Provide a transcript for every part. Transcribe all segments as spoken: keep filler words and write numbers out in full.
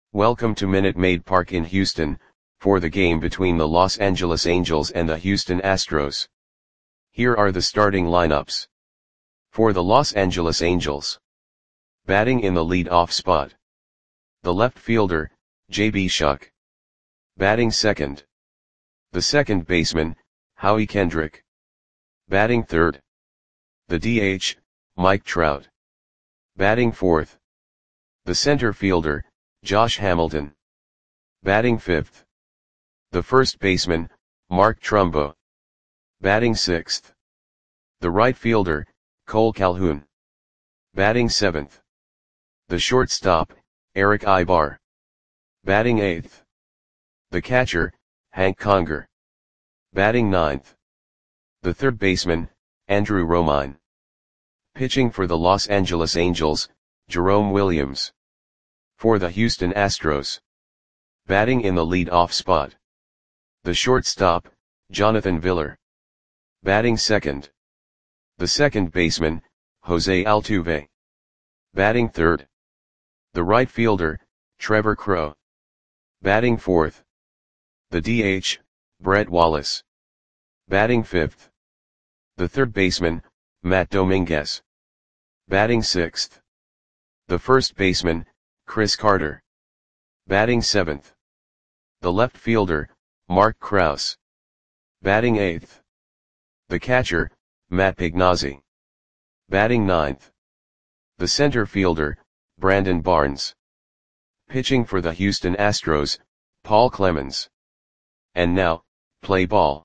Welcome to Minute Maid Park in Houston, for the game between the Los Angeles Angels and the Houston Astros. Here are the starting lineups. For the Los Angeles Angels. Batting in the lead-off spot. The left fielder, J B Shuck. Batting second. The second baseman, Howie Kendrick. Batting third. The D H, Mike Trout. Batting fourth. The center fielder, Josh Hamilton. Batting fifth. The first baseman, Mark Trumbo. Batting sixth. The right fielder, Cole Calhoun. Batting seventh. The shortstop, Eric Aybar. Batting eighth. The catcher, Hank Conger. Batting ninth. The third baseman, Andrew Romine. Pitching for the Los Angeles Angels, Jerome Williams. For the Houston Astros. Batting in the lead-off spot. The shortstop, Jonathan Villar. Batting second. The second baseman, Jose Altuve. Batting third. The right fielder, Trevor Crowe. Batting fourth. The D H, Brett Wallace. Batting fifth. The third baseman, Matt Dominguez. Batting sixth. The first baseman, Chris Carter. Batting seventh. The left fielder, Mark Krause. Batting eighth. The catcher, Matt Pignazzi. Batting ninth. The center fielder, Brandon Barnes. Pitching for the Houston Astros, Paul Clemens. And now, play ball.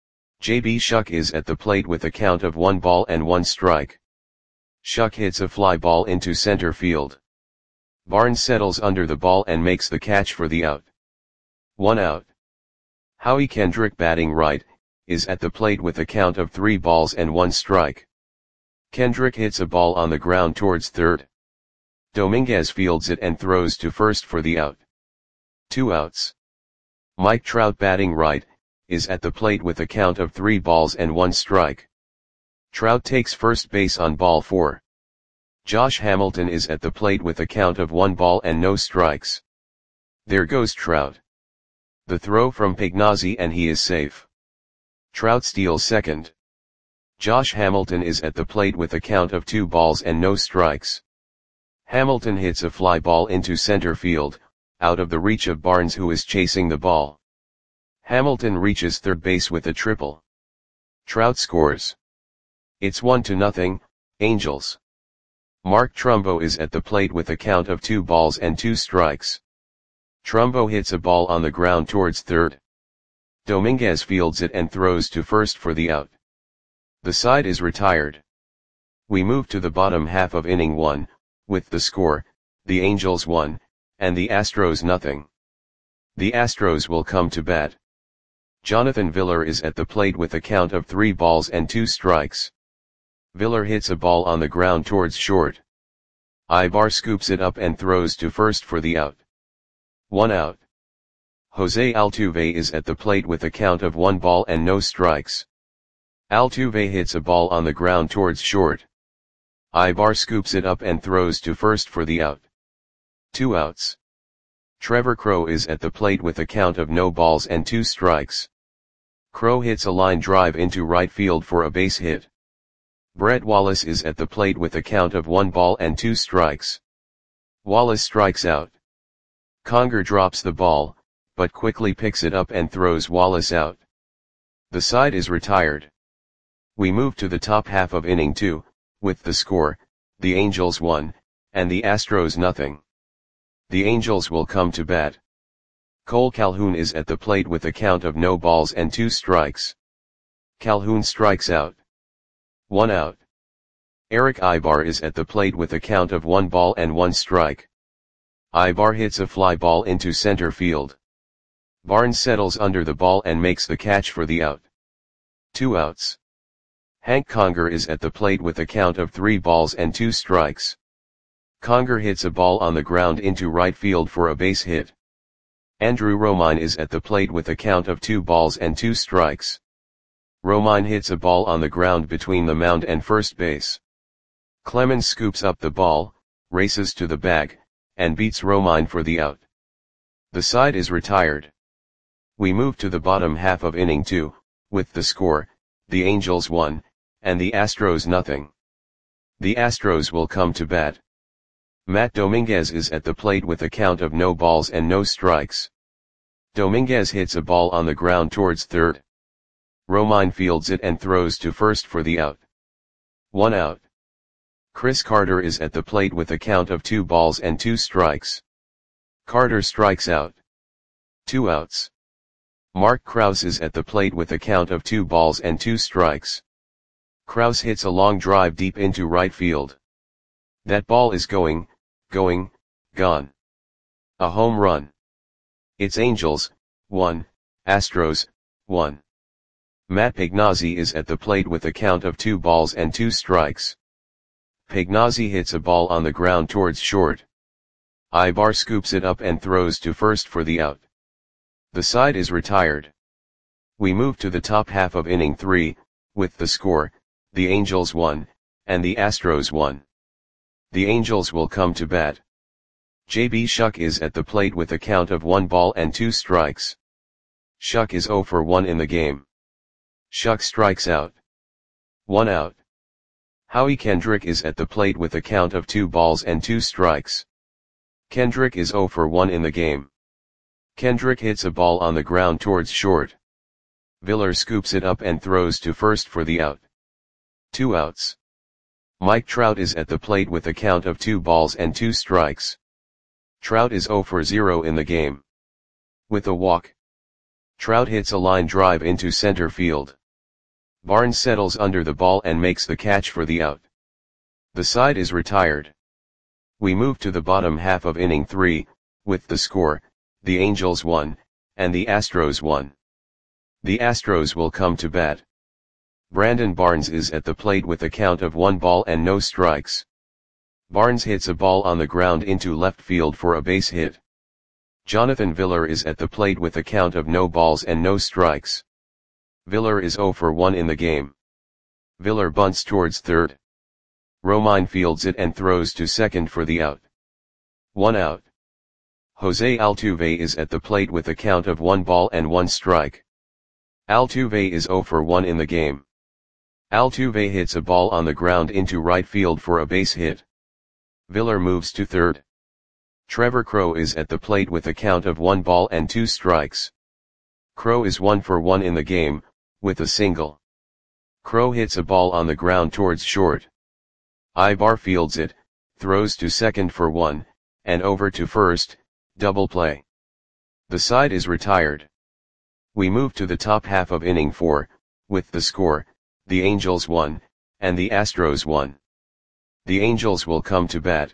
J B Shuck is at the plate with a count of one ball and one strike. Shuck hits a fly ball into center field. Barnes settles under the ball and makes the catch for the out. One out. Howie Kendrick, batting right, is at the plate with a count of three balls and one strike. Kendrick hits a ball on the ground towards third. Dominguez fields it and throws to first for the out. Two outs. Mike Trout, batting right, is at the plate with a count of three balls and one strike. Trout takes first base on ball four. Josh Hamilton is at the plate with a count of one ball and no strikes. There goes Trout. The throw from Pignazzi and he is safe. Trout steals second. Josh Hamilton is at the plate with a count of two balls and no strikes. Hamilton hits a fly ball into center field, out of the reach of Barnes, who is chasing the ball. Hamilton reaches third base with a triple. Trout scores. It's one to nothing, Angels. Mark Trumbo is at the plate with a count of two balls and two strikes. Trumbo hits a ball on the ground towards third. Dominguez fields it and throws to first for the out. The side is retired. We move to the bottom half of inning one, with the score, the Angels one, and the Astros nothing. The Astros will come to bat. Jonathan Villar is at the plate with a count of three balls and two strikes. Villar hits a ball on the ground towards short. Aybar scoops it up and throws to first for the out. One out. Jose Altuve is at the plate with a count of one ball and no strikes. Altuve hits a ball on the ground towards short. Aybar scoops it up and throws to first for the out. Two outs. Trevor Crowe is at the plate with a count of no balls and two strikes. Crowe hits a line drive into right field for a base hit. Brett Wallace is at the plate with a count of one ball and two strikes. Wallace strikes out. Conger drops the ball, but quickly picks it up and throws Wallace out. The side is retired. We move to the top half of inning two, with the score, the Angels one, and the Astros nothing. The Angels will come to bat. Cole Calhoun is at the plate with a count of no balls and two strikes. Calhoun strikes out. One out. Eric Aybar is at the plate with a count of one ball and one strike. Aybar hits a fly ball into center field. Barnes settles under the ball and makes the catch for the out. Two outs. Hank Conger is at the plate with a count of three balls and two strikes. Conger hits a ball on the ground into right field for a base hit. Andrew Romine is at the plate with a count of two balls and two strikes. Romine hits a ball on the ground between the mound and first base. Clemens scoops up the ball, races to the bag, and beats Romine for the out. The side is retired. We move to the bottom half of inning two, with the score, the Angels one, and the Astros nothing. The Astros will come to bat. Matt Dominguez is at the plate with a count of no balls and no strikes. Dominguez hits a ball on the ground towards third. Romine fields it and throws to first for the out. One out. Chris Carter is at the plate with a count of two balls and two strikes. Carter strikes out. Two outs. Mark Krause is at the plate with a count of two balls and two strikes. Krause hits a long drive deep into right field. That ball is going, going, gone. A home run. It's Angels, one, Astros, one. Matt Pignazzi is at the plate with a count of two balls and two strikes. Pignazzi hits a ball on the ground towards short. Ibar scoops it up and throws to first for the out. The side is retired. We move to the top half of inning three, with the score, the Angels one, and the Astros one. The Angels will come to bat. J B Shuck is at the plate with a count of one ball and two strikes. Shuck is zero for one in the game. Shuck strikes out. One out. Howie Kendrick is at the plate with a count of two balls and two strikes. Kendrick is zero for one in the game. Kendrick hits a ball on the ground towards short. Viller scoops it up and throws to first for the out. Two outs. Mike Trout is at the plate with a count of two balls and two strikes. Trout is zero for zero in the game. With a walk. Trout hits a line drive into center field. Barnes settles under the ball and makes the catch for the out. The side is retired. We move to the bottom half of inning three, with the score, the Angels one, and the Astros one. The Astros will come to bat. Brandon Barnes is at the plate with a count of one ball and no strikes. Barnes hits a ball on the ground into left field for a base hit. Jonathan Viller is at the plate with a count of no balls and no strikes. Viller is zero for one in the game. Viller bunts towards third. Romine fields it and throws to second for the out. One out. Jose Altuve is at the plate with a count of one ball and one strike. Altuve is zero for one in the game. Altuve hits a ball on the ground into right field for a base hit. Viller moves to third. Trevor Crowe is at the plate with a count of one ball and two strikes. Crowe is one for one in the game, with a single. Crowe hits a ball on the ground towards short. Ibar fields it, throws to second for one, and over to first, double play. The side is retired. We move to the top half of inning four, with the score, the Angels one, and the Astros one. The Angels will come to bat.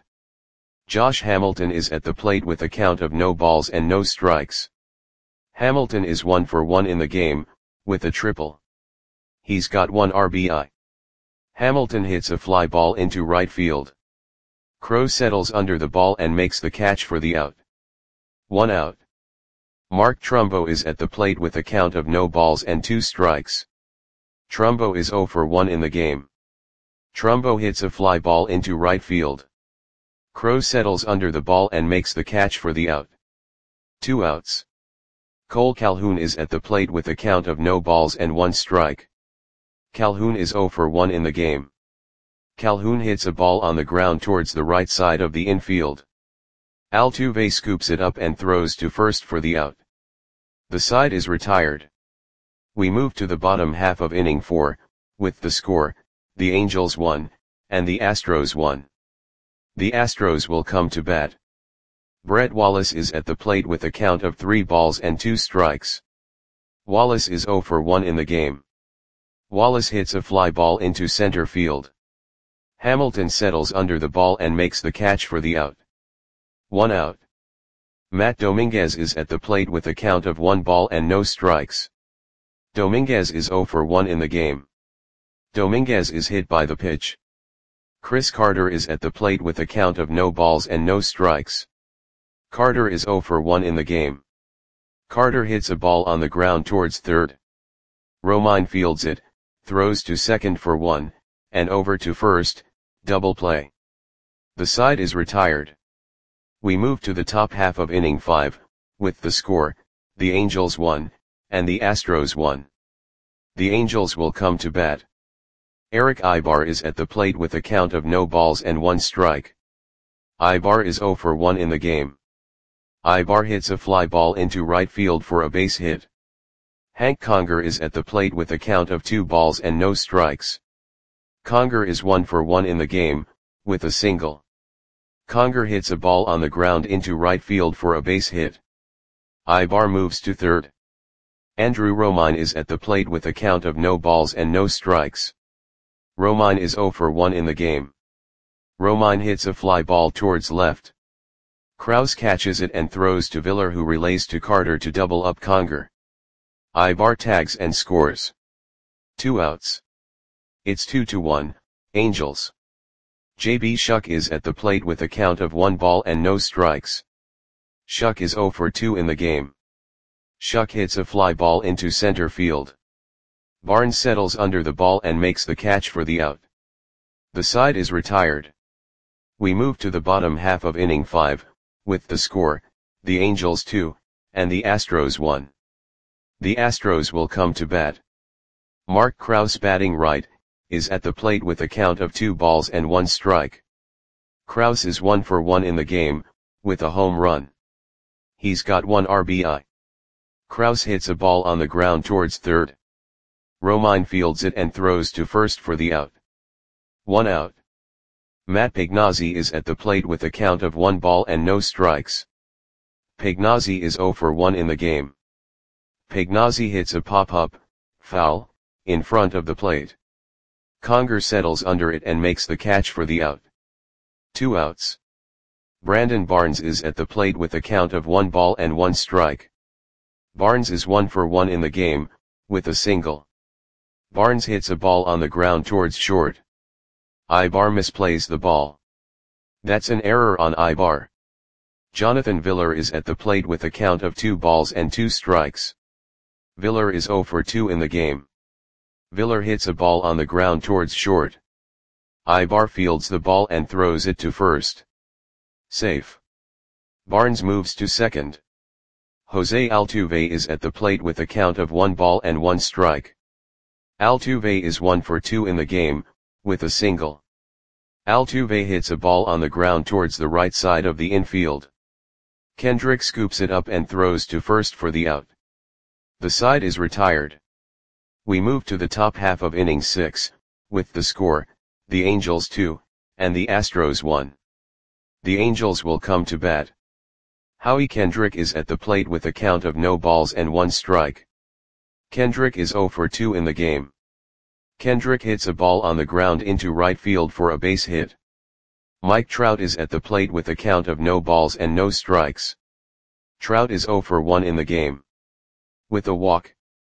Josh Hamilton is at the plate with a count of no balls and no strikes. Hamilton is one for one in the game, with a triple. He's got one R B I. Hamilton hits a fly ball into right field. Crowe settles under the ball and makes the catch for the out. One out. Mark Trumbo is at the plate with a count of no balls and two strikes. Trumbo is zero for one in the game. Trumbo hits a fly ball into right field. Crowe settles under the ball and makes the catch for the out. Two outs. Cole Calhoun is at the plate with a count of no balls and one strike. Calhoun is zero for one in the game. Calhoun hits a ball on the ground towards the right side of the infield. Altuve scoops it up and throws to first for the out. The side is retired. We move to the bottom half of inning four, with the score, the Angels one, and the Astros one. The Astros will come to bat. Brett Wallace is at the plate with a count of three balls and two strikes. Wallace is zero for one in the game. Wallace hits a fly ball into center field. Hamilton settles under the ball and makes the catch for the out. One out. Matt Dominguez is at the plate with a count of one ball and no strikes. Dominguez is zero for one in the game. Dominguez is hit by the pitch. Chris Carter is at the plate with a count of no balls and no strikes. Carter is zero for one in the game. Carter hits a ball on the ground towards third. Romine fields it, throws to second for one, and over to first, double play. The side is retired. We move to the top half of inning five, with the score, the Angels won, and the Astros won. The Angels will come to bat. Erick Aybar is at the plate with a count of no balls and one strike. Aybar is zero for one in the game. Aybar hits a fly ball into right field for a base hit. Hank Conger is at the plate with a count of two balls and no strikes. Conger is one for one in the game, with a single. Conger hits a ball on the ground into right field for a base hit. Aybar moves to third. Andrew Romine is at the plate with a count of no balls and no strikes. Romine is zero for one in the game. Romine hits a fly ball towards left. Krause catches it and throws to Viller, who relays to Carter to double up Conger. Aybar tags and scores. Two outs. It's two to one, Angels. J B Shuck is at the plate with a count of one ball and no strikes. Shuck is zero for two in the game. Shuck hits a fly ball into center field. Barnes settles under the ball and makes the catch for the out. The side is retired. We move to the bottom half of inning five, with the score, the Angels two, and the Astros one. The Astros will come to bat. Mark Krause, batting right, is at the plate with a count of two balls and one strike. Krause is one for one in the game, with a home run. He's got one R B I. Krause hits a ball on the ground towards third. Romine fields it and throws to first for the out. One out. Matt Pignazzi is at the plate with a count of one ball and no strikes. Pignazzi is zero for one in the game. Pignazzi hits a pop-up, foul, in front of the plate. Conger settles under it and makes the catch for the out. Two outs. Brandon Barnes is at the plate with a count of one ball and one strike. Barnes is one for one in the game, with a single. Barnes hits a ball on the ground towards short. Aybar misplays the ball. That's an error on Aybar. Jonathan Viller is at the plate with a count of two balls and two strikes. Viller is zero for two in the game. Viller hits a ball on the ground towards short. Aybar fields the ball and throws it to first. Safe. Barnes moves to second. Jose Altuve is at the plate with a count of one ball and one strike. Altuve is one for two in the game, with a single. Altuve hits a ball on the ground towards the right side of the infield. Kendrick scoops it up and throws to first for the out. The side is retired. We move to the top half of inning six, with the score, the Angels two, and the Astros one. The Angels will come to bat. Howie Kendrick is at the plate with a count of no balls and one strike. Kendrick is zero for two in the game. Kendrick hits a ball on the ground into right field for a base hit. Mike Trout is at the plate with a count of no balls and no strikes. Trout is zero for one in the game. With a walk.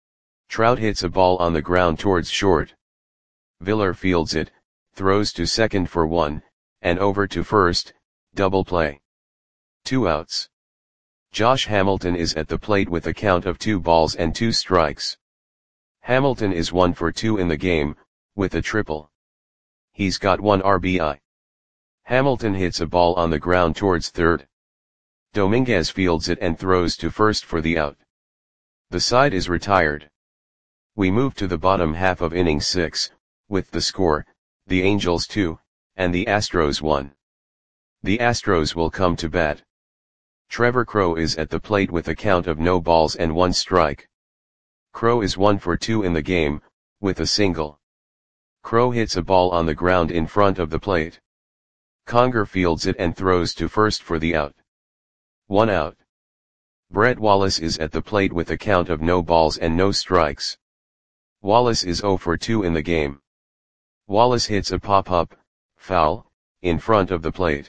Trout hits a ball on the ground towards short. Viller fields it, throws to second for one, and over to first, double play. Two outs. Josh Hamilton is at the plate with a count of two balls and two strikes. Hamilton is one for two in the game, with a triple. He's got one R B I. Hamilton hits a ball on the ground towards third. Dominguez fields it and throws to first for the out. The side is retired. We move to the bottom half of inning six, with the score, the Angels two, and the Astros one. The Astros will come to bat. Trevor Crowe is at the plate with a count of no balls and one strike. Crowe is one for two in the game, with a single. Crowe hits a ball on the ground in front of the plate. Conger fields it and throws to first for the out. One out. Brett Wallace is at the plate with a count of no balls and no strikes. Wallace is zero for two in the game. Wallace hits a pop-up, foul, in front of the plate.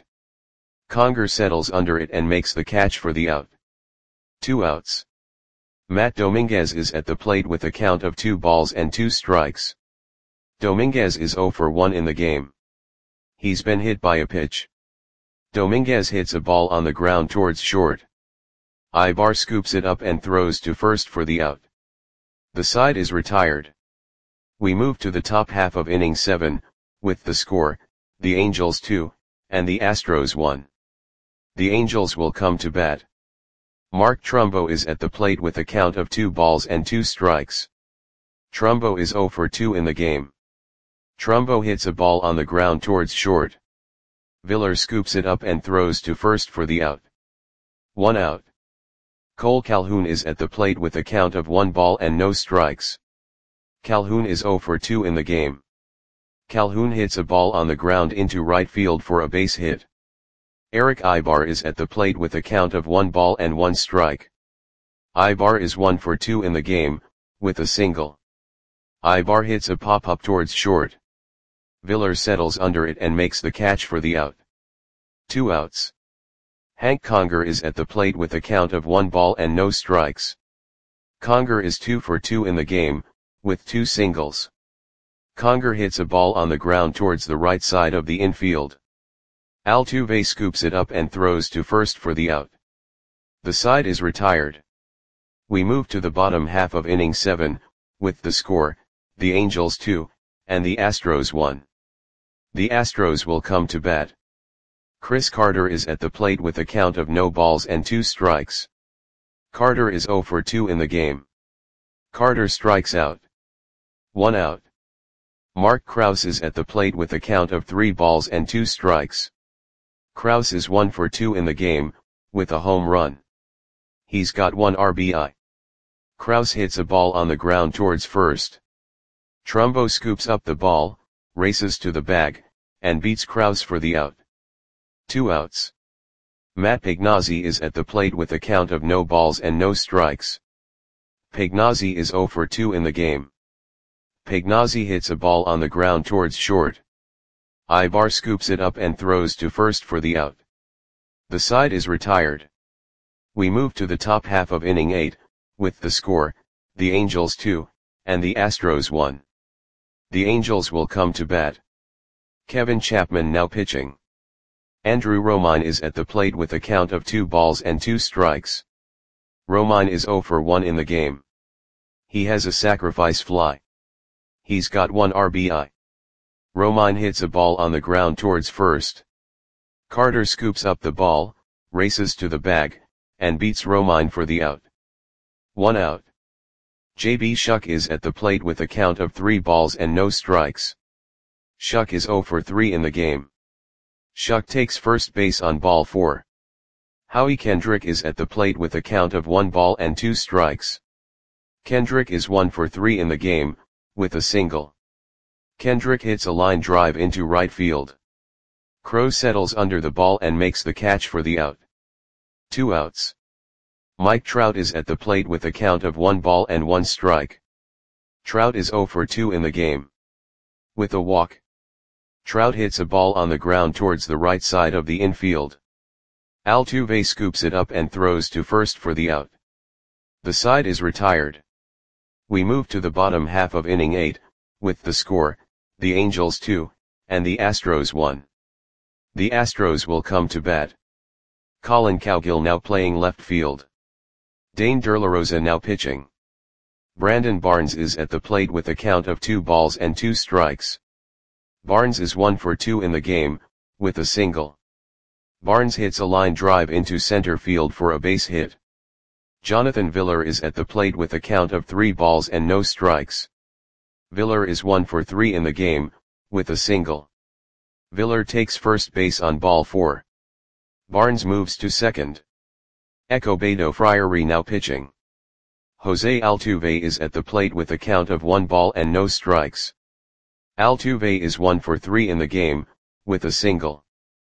Conger settles under it and makes the catch for the out. Two outs. Matt Dominguez is at the plate with a count of two balls and two strikes. Dominguez is zero for one in the game. He's been hit by a pitch. Dominguez hits a ball on the ground towards short. Aybar scoops it up and throws to first for the out. The side is retired. We move to the top half of inning seven, with the score, the Angels two, and the Astros one. The Angels will come to bat. Mark Trumbo is at the plate with a count of two balls and two strikes. Trumbo is zero for two in the game. Trumbo hits a ball on the ground towards short. Viller scoops it up and throws to first for the out. One out. Cole Calhoun is at the plate with a count of one ball and no strikes. Calhoun is zero for two in the game. Calhoun hits a ball on the ground into right field for a base hit. Eric Ibar is at the plate with a count of one ball and one strike. Ibar is one for two in the game, with a single. Ibar hits a pop-up towards short. Viller settles under it and makes the catch for the out. Two outs. Hank Conger is at the plate with a count of one ball and no strikes. Conger is two for two in the game, with two singles. Conger hits a ball on the ground towards the right side of the infield. Altuve scoops it up and throws to first for the out. The side is retired. We move to the bottom half of inning seven, with the score, the Angels two, and the Astros one. The Astros will come to bat. Chris Carter is at the plate with a count of no balls and two strikes. Carter is zero for two in the game. Carter strikes out. One out. Mark Krause is at the plate with a count of three balls and two strikes. Krause is one for two in the game, with a home run. He's got one R B I. Krause hits a ball on the ground towards first. Trumbo scoops up the ball, races to the bag, and beats Krause for the out. Two outs. Matt Pignazzi is at the plate with a count of no balls and no strikes. Pignazzi is zero for two in the game. Pignazzi hits a ball on the ground towards short. Ibar scoops it up and throws to first for the out. The side is retired. We move to the top half of inning eight, with the score, the Angels two, and the Astros one. The Angels will come to bat. Kevin Chapman now pitching. Andrew Romine is at the plate with a count of two balls and two strikes. Romine is zero for one in the game. He has a sacrifice fly. He's got one R B I. Romine hits a ball on the ground towards first. Carter scoops up the ball, races to the bag, and beats Romine for the out. One out. J B Shuck is at the plate with a count of three balls and no strikes. Shuck is zero for three in the game. Shuck takes first base on ball four. Howie Kendrick is at the plate with a count of one ball and two strikes. Kendrick is one for three in the game, with a single. Kendrick hits a line drive into right field. Crowe settles under the ball and makes the catch for the out. Two outs. Mike Trout is at the plate with a count of one ball and one strike. Trout is zero for two in the game. With a walk. Trout hits a ball on the ground towards the right side of the infield. Altuve scoops it up and throws to first for the out. The side is retired. We move to the bottom half of inning eight, with the score, the Angels two, and the Astros one. The Astros will come to bat. Colin Cowgill now playing left field. Dane DeLaRosa now pitching. Brandon Barnes is at the plate with a count of two balls and two strikes. Barnes is one for two in the game, with a single. Barnes hits a line drive into center field for a base hit. Jonathan Viller is at the plate with a count of three balls and no strikes. Viller is one for three in the game, with a single. Viller takes first base on ball four. Barnes moves to second. Ecobedo Friary now pitching. Jose Altuve is at the plate with a count of one ball and no strikes. Altuve is one for three in the game, with a single.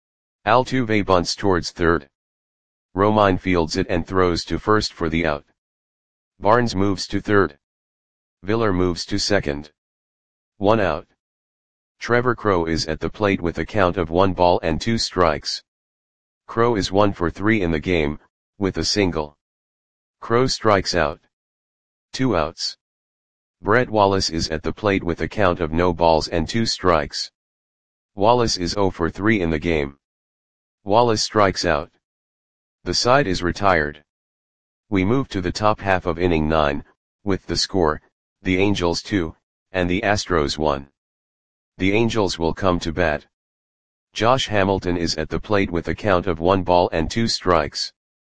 Altuve bunts towards third. Romine fields it and throws to first for the out. Barnes moves to third. Viller moves to second. One out. Trevor Crowe is at the plate with a count of one ball and two strikes. Crowe is one for three in the game, with a single. Crowe strikes out. Two outs. Brett Wallace is at the plate with a count of no balls and two strikes. Wallace is zero for three in the game. Wallace strikes out. The side is retired. We move to the top half of inning nine, with the score, the Angels two, and the Astros one. The Angels will come to bat. Josh Hamilton is at the plate with a count of one ball and two strikes.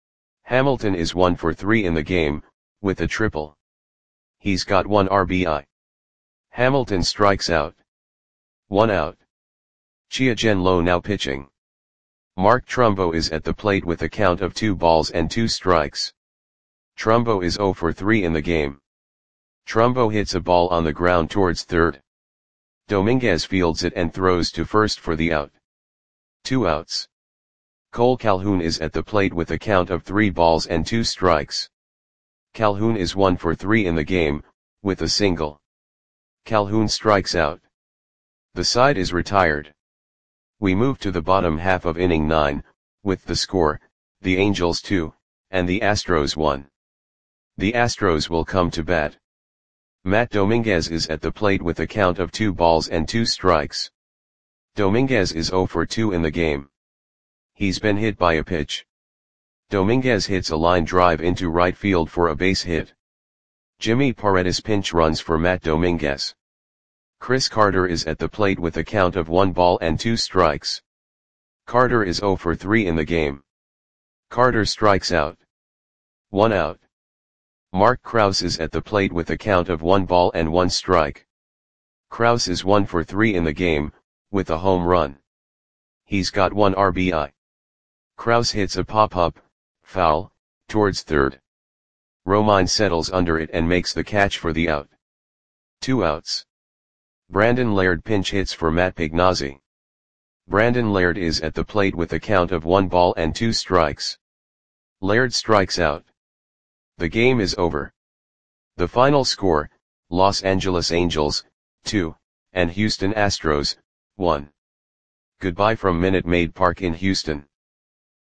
Hamilton is one for three in the game, with a triple. He's got one R B I. Hamilton strikes out. One out. Chien Low now pitching. Mark Trumbo is at the plate with a count of two balls and two strikes. Trumbo is zero for three in the game. Trumbo hits a ball on the ground towards third. Dominguez fields it and throws to first for the out. Two outs. Cole Calhoun is at the plate with a count of three balls and two strikes. Calhoun is one for three in the game, with a single. Calhoun strikes out. The side is retired. We move to the bottom half of inning nine, with the score, the Angels two, and the Astros one. The Astros will come to bat. Matt Dominguez is at the plate with a count of two balls and two strikes. Dominguez is zero for two in the game. He's been hit by a pitch. Dominguez hits a line drive into right field for a base hit. Jimmy Paredes pinch runs for Matt Dominguez. Chris Carter is at the plate with a count of one ball and two strikes. Carter is zero for three in the game. Carter strikes out. One out. Mark Krause is at the plate with a count of one ball and one strike. Krause is one for three in the game, with a home run. He's got one R B I. Krause hits a pop-up, foul, towards third. Romine settles under it and makes the catch for the out. Two outs. Brandon Laird pinch hits for Matt Pignazzi. Brandon Laird is at the plate with a count of one ball and two strikes. Laird strikes out. The game is over. The final score, Los Angeles Angels, two, and Houston Astros, one. Goodbye from Minute Maid Park in Houston.